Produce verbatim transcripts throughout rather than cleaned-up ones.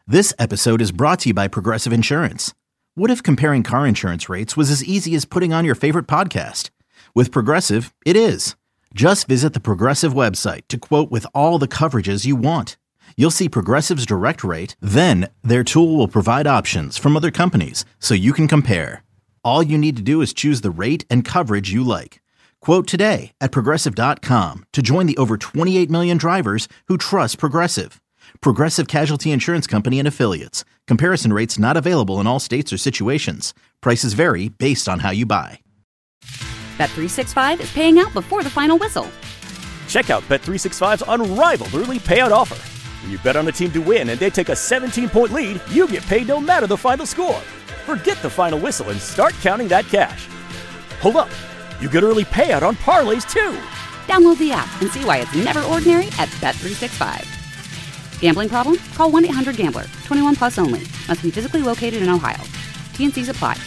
This episode is brought to you by Progressive Insurance. What if comparing car insurance rates was as easy as putting on your favorite podcast? With Progressive, it is. Just visit the Progressive website to quote with all the coverages you want. You'll see Progressive's direct rate, then their tool will provide options from other companies so you can compare. All you need to do is choose the rate and coverage you like. Quote today at progressive dot com to join the over twenty-eight million drivers who trust Progressive. Progressive Casualty Insurance Company and Affiliates. Comparison rates not available in all states or situations. Prices vary based on how you buy. Bet three sixty-five is paying out before the final whistle. Check out Bet three sixty-five's unrivaled early payout offer. When you bet on a team to win and they take a seventeen-point lead, you get paid no matter the final score. Forget the final whistle and start counting that cash. Hold up. You get early payout on parlays, too. Download the app and see why it's never ordinary at Bet three sixty-five. Gambling problem? Call one eight hundred gambler. twenty-one plus only. Must be physically located in Ohio. T N Cs apply.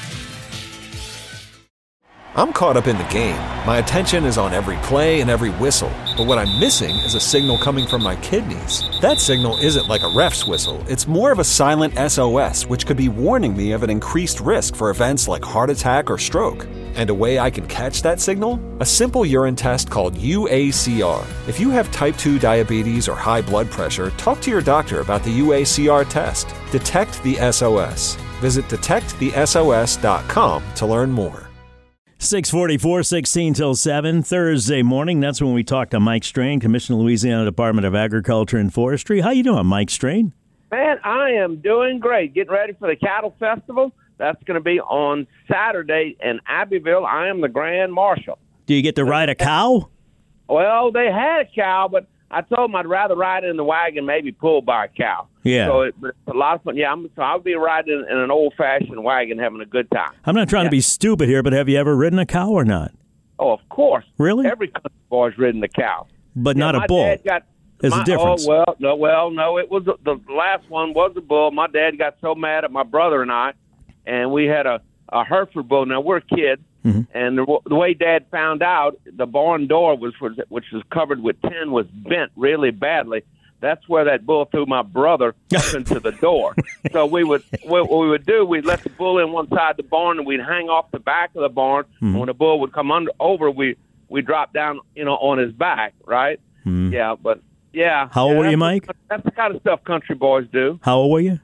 I'm caught up in the game. My attention is on every play and every whistle. But what I'm missing is a signal coming from my kidneys. That signal isn't like a ref's whistle. It's more of a silent S O S, which could be warning me of an increased risk for events like heart attack or stroke. And a way I can catch that signal? A simple urine test called U A C R. If you have type two diabetes or high blood pressure, talk to your doctor about the U A C R test. Detect the S O S. Visit detect the S O S dot com to learn more. six forty-four, sixteen till seven, Thursday morning. That's when we talk to Mike Strain, Commissioner, Louisiana Department of Agriculture and Forestry. How you doing, Mike Strain? Man, I am doing great. Getting ready for the Cattle Festival. That's going to be on Saturday in Abbeville. I am the Grand Marshal. Do you get to ride a cow? Well, they had a cow, but I told them I'd rather ride in the wagon, maybe pulled by a cow. Yeah. So it, it's a lot of fun. Yeah, I'm, so I'll be riding in an old-fashioned wagon having a good time. I'm not trying yeah. to be stupid here, but have you ever ridden a cow or not? Oh, of course. Really? Every country boy's ridden a cow. But yeah, not my a bull. Dad got, There's my, a difference. Oh, well, no, well, no, it was the last one was a bull. My dad got so mad at my brother and I, and we had a, a Hereford bull. Now, we're kids, mm-hmm. and the, the way Dad found out, the barn door, was, was which was covered with tin, was bent really badly. That's where that bull threw my brother up into the door. So we would what we would do, we'd let the bull in one side of the barn, and we'd hang off the back of the barn. Mm-hmm. When the bull would come under over, we we drop down, you know, on his back, right? Mm-hmm. Yeah, but yeah. How old yeah, were you, Mike? That's the kind of stuff country boys do. How old were you?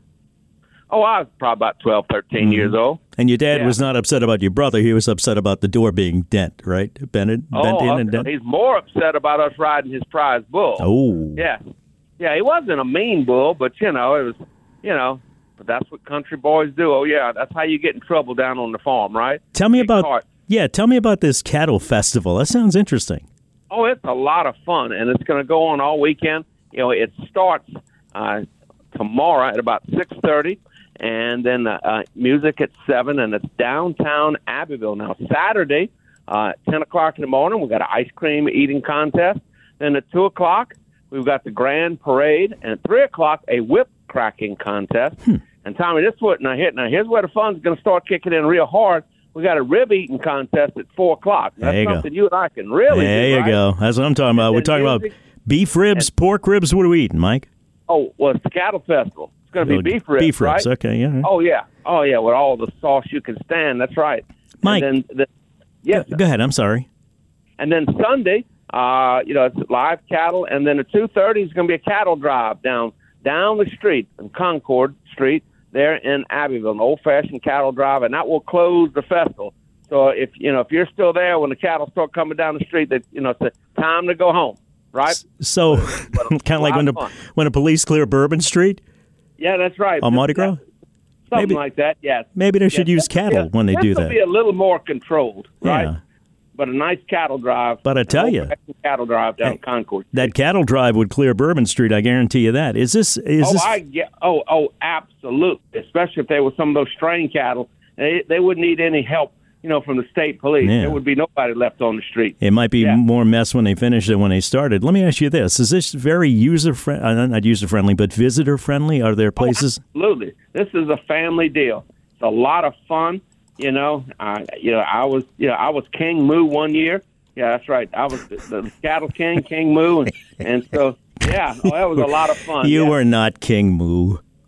Oh, I was probably about twelve, thirteen mm-hmm. years old. And your dad yeah. was not upset about your brother. He was upset about the door being dent, right? Bent, oh, bent in and dent. He's more upset about us riding his prize bull. Oh. Yeah. Yeah, he wasn't a mean bull, but, you know, it was, you know, but that's what country boys do. Oh, yeah, that's how you get in trouble down on the farm, right? Tell me Get about, caught. yeah, tell me about this cattle festival. That sounds interesting. Oh, it's a lot of fun, and it's going to go on all weekend. You know, it starts uh, tomorrow at about six thirty, and then uh, uh, music at seven, and it's downtown Abbeville. Now, Saturday, uh, at ten o'clock in the morning, we've got an ice cream eating contest. Then at two o'clock, we've got the grand parade, and at three o'clock, a whip cracking contest. Hmm. And, Tommy, this is what, now, here, now here's where the fun's going to start kicking in real hard. We got a rib eating contest at four o'clock. That's there you something go. you and I can really There do, you right? go. That's what I'm talking about. We're talking music, about beef ribs, and, pork ribs. What are we eating, Mike? Oh, well, it's the cattle festival. It's going to be beef ribs, Beef ribs, right? okay, yeah. Oh, yeah. Oh, yeah, with all the sauce you can stand. That's right. Mike, and then the, yes, go, go ahead. I'm sorry. And then Sunday, uh, you know, it's live cattle. And then at two thirty, it's going to be a cattle drive down down the street, in Concord Street, there in Abbeville, an old-fashioned cattle drive, and that will close the festival. So if you know if you're still there when the cattle start coming down the street, that you know it's the time to go home, right? So, kind of like when the fun. when the police clear Bourbon Street. Yeah, that's right. On Mardi Gras, something maybe, like that. Yes. Maybe they should yes. use cattle yeah. when they this do will that. Be a little more controlled, right? Yeah. But a nice cattle drive. But I tell you, cattle drive down hey, Concord Street. That cattle drive would clear Bourbon Street. I guarantee you that. Is this? Is oh, this... I get. Oh, oh, absolutely. Especially if they were some of those strain cattle, they they wouldn't need any help. You know, from the state police, yeah. there would be nobody left on the street. It might be yeah. more mess when they finish than when they started. Let me ask you this: is this very user friendly? Not user friendly, but visitor friendly? Are there places? Oh, absolutely. This is a family deal. It's a lot of fun. You know, I you know I was you know I was King Moo one year. Yeah, that's right. I was the, the cattle king, King Moo, and, and so yeah, oh, that was a lot of fun. You yeah. were not King Moo.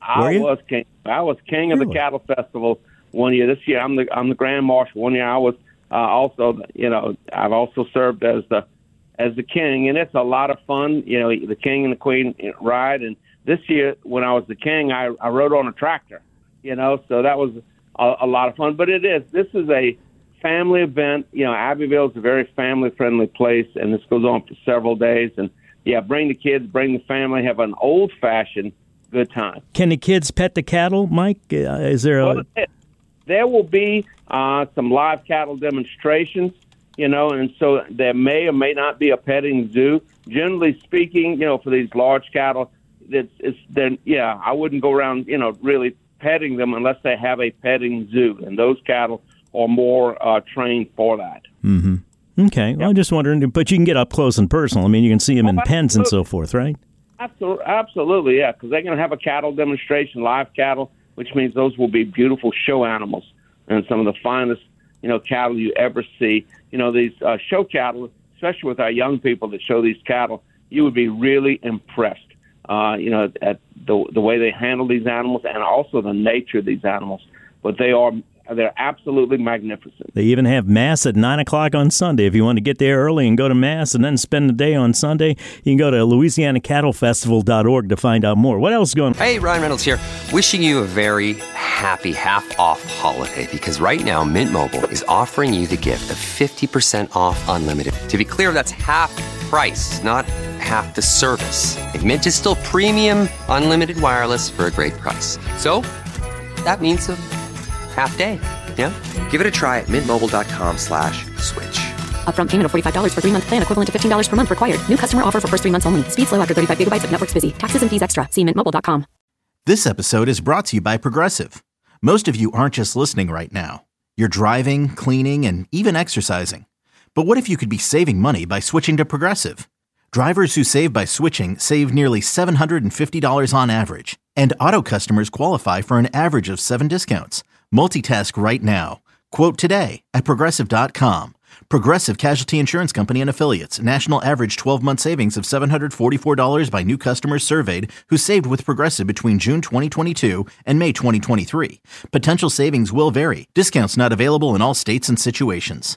I was king. I was king of Really? the cattle festival one year. This year, I'm the I'm the grand marshal. One year, I was uh, also, you know, I've also served as the as the king, and it's a lot of fun. You know, the king and the queen ride. And this year, when I was the king, I, I rode on a tractor. You know, so that was a, a lot of fun. But it is. This is a family event. You know, Abbeville is a very family-friendly place, and this goes on for several days. And yeah, bring the kids, bring the family, have an old-fashioned good time. Can the kids pet the cattle, Mike? Uh, is there a... Well, there will be uh, some live cattle demonstrations, you know, and so there may or may not be a petting zoo. Generally speaking, you know, for these large cattle, it's, it's then yeah, I wouldn't go around, you know, really petting them unless they have a petting zoo, and those cattle are more uh, trained for that. Mm-hmm. Okay, well, I'm just wondering, but you can get up close and personal. I mean, you can see them Oh, in pens and absolutely. so forth, right? Absolutely, absolutely, yeah, because they're going to have a cattle demonstration, live cattle, which means those will be beautiful show animals and some of the finest, you know, cattle you ever see. You know, these uh, show cattle, especially with our young people that show these cattle, you would be really impressed, uh, you know, at the the way they handle these animals and also the nature of these animals. But they are they're absolutely magnificent. They even have Mass at nine o'clock on Sunday. If you want to get there early and go to Mass and then spend the day on Sunday, you can go to Louisiana Cattle Festival dot org to find out more. What else is going on? Hey, Ryan Reynolds here. Wishing you a very happy half-off holiday, because right now Mint Mobile is offering you the gift of fifty percent off unlimited. To be clear, that's half price, not half the service. And Mint is still premium unlimited wireless for a great price. So that means a half day. Yeah? Give it a try at mintmobile.com slash switch. Upfront payment of forty-five dollars for three-month plan equivalent to fifteen dollars per month required. New customer offer for first three months only. Speed slow after thirty-five gigabytes if network's busy. Taxes and fees extra. See mint mobile dot com. This episode is brought to you by Progressive. Most of you aren't just listening right now. You're driving, cleaning, and even exercising. But what if you could be saving money by switching to Progressive? Drivers who save by switching save nearly seven hundred fifty dollars on average. And auto customers qualify for an average of seven discounts. Multitask right now. Quote today at Progressive dot com. Progressive Casualty Insurance Company and Affiliates. National average twelve-month savings of seven hundred forty-four dollars by new customers surveyed who saved with Progressive between June twenty twenty-two and May twenty twenty-three. Potential savings will vary. Discounts not available in all states and situations.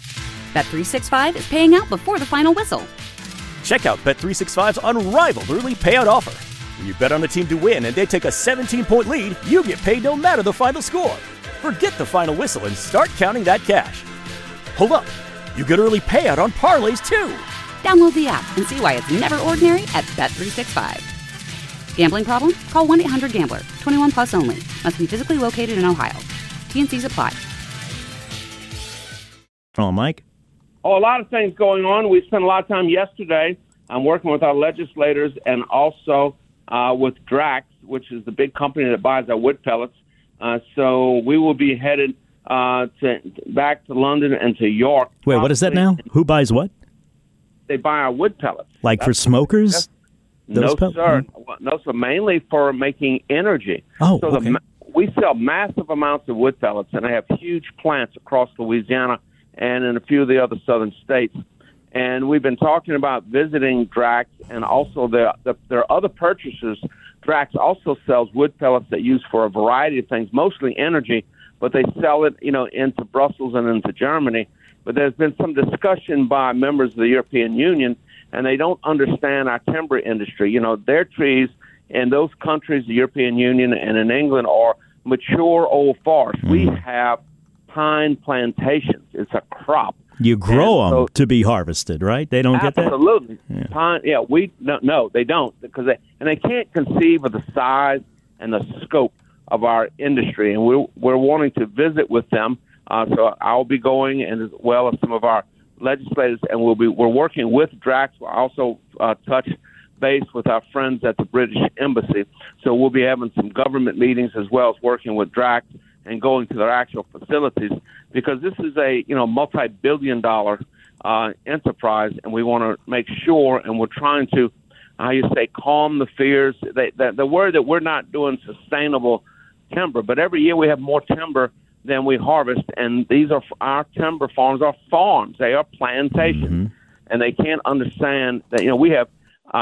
Bet three sixty-five is paying out before the final whistle. Check out Bet three sixty-five's unrivaled early payout offer. When you bet on a team to win and they take a seventeen-point lead, you get paid no matter the final score. Forget the final whistle and start counting that cash. Hold up. You get early payout on parlays, too. Download the app and see why it's never ordinary at Bet three sixty-five. Gambling problem? Call one eight hundred gambler. twenty-one plus only. Must be physically located in Ohio. T N Cs apply. Oh, Mike? Oh, a lot of things going on. We spent a lot of time yesterday. I'm working with our legislators and also uh, with Drax, which is the big company that buys our wood pellets. Uh, so we will be headed uh, to back to London and to York. Wait, what is that now? Who buys what? They buy our wood pellets. Like That's, for smokers? that's- Those no, pel- sir. No, sir. Mainly for making energy. Oh, so okay. the, ma- we sell massive amounts of wood pellets, and I have huge plants across Louisiana and in a few of the other southern states. And we've been talking about visiting Drax, and also the, the, there are other purchasers. Drax also sells wood pellets that use for a variety of things, mostly energy, but they sell it, you know, into Brussels and into Germany. But there's been some discussion by members of the European Union, and they don't understand our timber industry. You know, their trees in those countries, the European Union and in England, are mature old forests. Mm. We have pine plantations. It's a crop. You grow And them so- to be harvested, right? They don't get that? Absolutely. Yeah. Pine, yeah, we no, no, they don't, because they and they can't conceive of the size and the scope of our industry, and we're we're wanting to visit with them. Uh, so I'll be going, and as well as some of our legislators, and we'll be we're working with Drax. We'll also uh, touch base with our friends at the British Embassy. So we'll be having some government meetings as well as working with Drax and going to their actual facilities, because this is a you know multi-billion dollar uh, enterprise, and we want to make sure, and we're trying to, how you say, calm the fears. They, the, the word that we're not doing sustainable timber, but every year we have more timber than we harvest, and these are our timber farms are farms. They are plantations, Mm-hmm. and they can't understand that you know we have uh,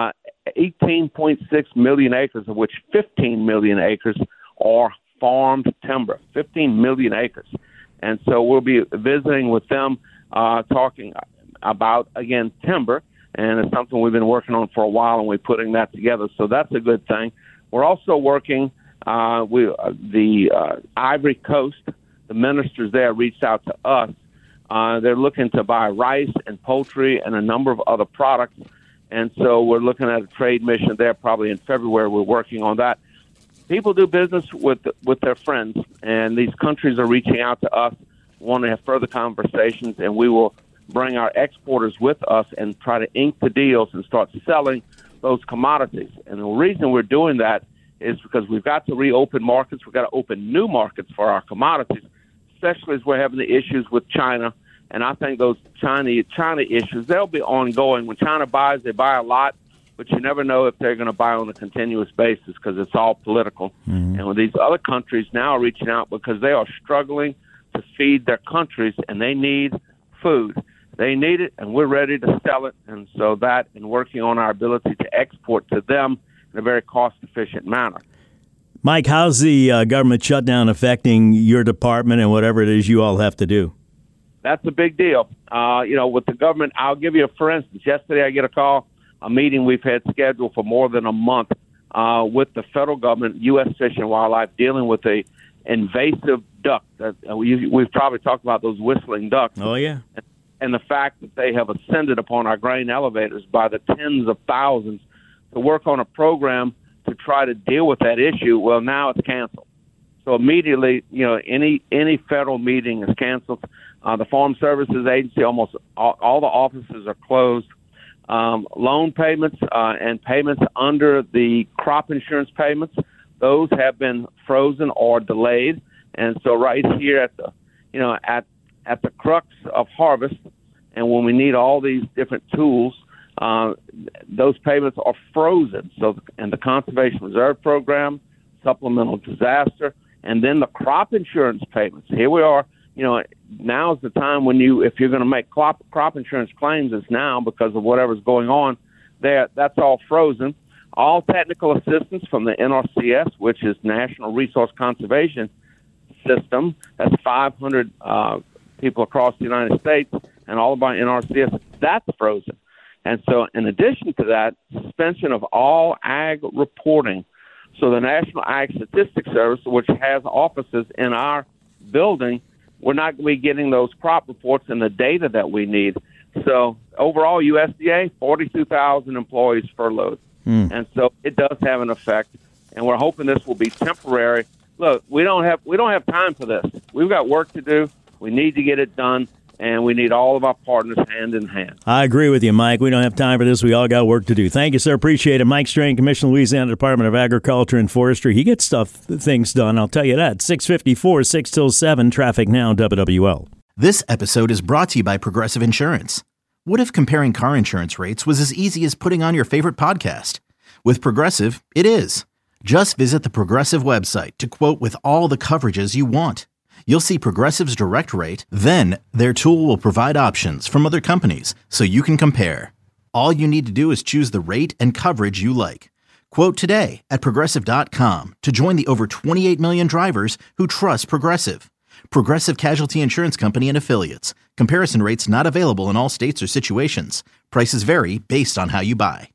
eighteen point six million acres, of which fifteen million acres are farmed timber, fifteen million acres. And so we'll be visiting with them, uh, talking about, again, timber. And it's something we've been working on for a while, and we're putting that together. So that's a good thing. We're also working, uh, we, uh, the uh, Ivory Coast, the ministers there reached out to us. Uh, they're looking to buy rice and poultry and a number of other products. And so we're looking at a trade mission there probably in February. We're working on that. People do business with with their friends, and these countries are reaching out to us, want to have further conversations, and we will bring our exporters with us and try to ink the deals and start selling those commodities. And the reason we're doing that is because we've got to reopen markets. We've got to open new markets for our commodities, especially as we're having the issues with China. And I think those China China issues, they'll be ongoing. When China buys, they buy a lot, but you never know if they're going to buy on a continuous basis because it's all political. Mm-hmm. And with these other countries now reaching out because they are struggling to feed their countries, and they need food. They need it, and we're ready to sell it. And so that and working on our ability to export to them in a very cost-efficient manner. Mike, how's the uh, government shutdown affecting your department and whatever it is you all have to do? That's a big deal. Uh, you know, with the government, I'll give you a for instance. Yesterday I get a call, a meeting we've had scheduled for more than a month uh, with the federal government, U S Fish and Wildlife, dealing with a invasive duck. That, uh, we, we've probably talked about those whistling ducks. Oh, yeah. And, and the fact that they have ascended upon our grain elevators by the tens of thousands to work on a program to try to deal with that issue. Well, now it's canceled. So immediately, you know, any any federal meeting is canceled. Uh, the Farm Services Agency, almost all, all the offices are closed. Um, loan payments uh, and payments under the crop insurance payments, those have been frozen or delayed. And so right here at the, you know, at at the crux of harvest, and when we need all these different tools, uh, those payments are frozen. So, and the Conservation Reserve Program, supplemental disaster, and then the crop insurance payments. Here we are. You know, now's the time when you, if you're going to make crop crop insurance claims, it's now because of whatever's going on there. That's all frozen. All technical assistance from the N R C S, which is National Resource Conservation System, that's five hundred uh, people across the United States, and all by N R C S, that's frozen. And so in addition to that, suspension of all ag reporting. So the National Ag Statistics Service, which has offices in our building, we're not going to be getting those crop reports and the data that we need. So overall, U S D A, forty-two thousand employees furloughed. Mm. And so it does have an effect, and we're hoping this will be temporary. Look, we don't have we don't have time for this. We've got work to do. We need to get it done, and we need all of our partners hand in hand. I agree with you, Mike. We don't have time for this. We all got work to do. Thank you, sir. Appreciate it. Mike Strain, Commissioner, Louisiana Department of Agriculture and Forestry. He gets stuff, things done, I'll tell you that. six fifty-four, six till seven, traffic now, W W L. This episode is brought to you by Progressive Insurance. What if comparing car insurance rates was as easy as putting on your favorite podcast? With Progressive, it is. Just visit the Progressive website to quote with all the coverages you want. You'll see Progressive's direct rate, then their tool will provide options from other companies so you can compare. All you need to do is choose the rate and coverage you like. Quote today at Progressive dot com to join the over twenty-eight million drivers who trust Progressive. Progressive Casualty Insurance Company and Affiliates. Comparison rates not available in all states or situations. Prices vary based on how you buy.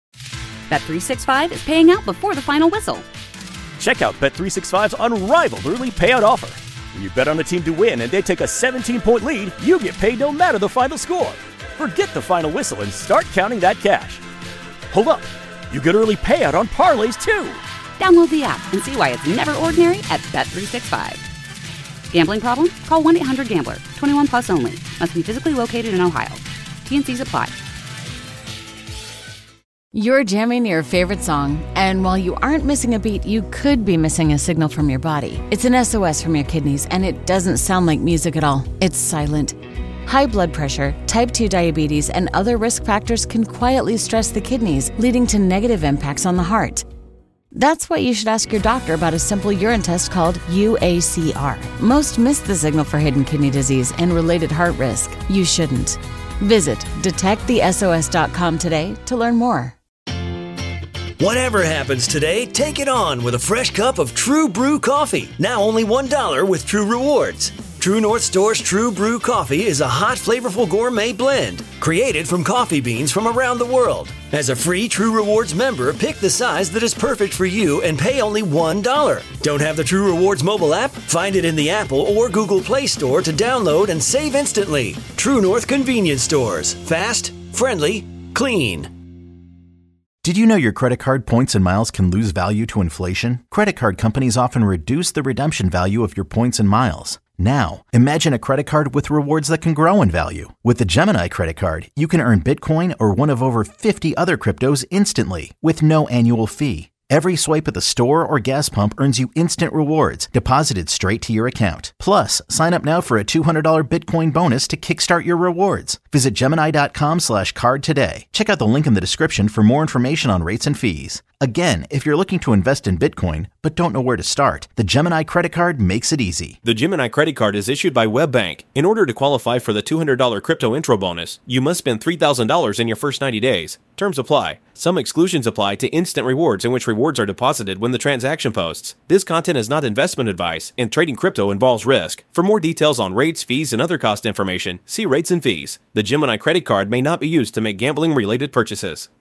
Bet three sixty-five is paying out before the final whistle. Check out Bet three sixty-five's unrivaled early payout offer. When you bet on a team to win and they take a seventeen-point lead, you get paid no matter the final score. Forget the final whistle and start counting that cash. Hold up. You get early payout on parlays, too. Download the app and see why it's never ordinary at Bet three sixty-five. Gambling problem? Call one eight hundred gambler. twenty-one plus only. Must be physically located in Ohio. T N Cs apply. You're jamming your favorite song, and while you aren't missing a beat, you could be missing a signal from your body. It's an S O S from your kidneys, and it doesn't sound like music at all. It's silent. High blood pressure, type two diabetes, and other risk factors can quietly stress the kidneys, leading to negative impacts on the heart. That's why you should ask your doctor about a simple urine test called U A C R. Most miss the signal for hidden kidney disease and related heart risk. You shouldn't. Visit detect the S O S dot com today to learn more. Whatever happens today, take it on with a fresh cup of True Brew coffee. Now only one dollar with True Rewards. True North Store's True Brew coffee is a hot, flavorful gourmet blend created from coffee beans from around the world. As a free True Rewards member, pick the size that is perfect for you and pay only one dollar. Don't have the True Rewards mobile app? Find it in the Apple or Google Play Store to download and save instantly. True North Convenience Stores. Fast, friendly, clean. Did you know your credit card points and miles can lose value to inflation? Credit card companies often reduce the redemption value of your points and miles. Now, imagine a credit card with rewards that can grow in value. With the Gemini credit card, you can earn Bitcoin or one of over fifty other cryptos instantly with no annual fee. Every swipe at the store or gas pump earns you instant rewards deposited straight to your account. Plus, sign up now for a two hundred dollars Bitcoin bonus to kickstart your rewards. Visit Gemini.com slash card today. Check out the link in the description for more information on rates and fees. Again, if you're looking to invest in Bitcoin but don't know where to start, the Gemini credit card makes it easy. The Gemini credit card is issued by WebBank. In order to qualify for the two hundred dollars crypto intro bonus, you must spend three thousand dollars in your first ninety days. Terms apply. Some exclusions apply to instant rewards, in which rewards are deposited when the transaction posts. This content is not investment advice, and trading crypto involves risk. For more details on rates, fees, and other cost information, see rates and fees. The Gemini credit card may not be used to make gambling-related purchases.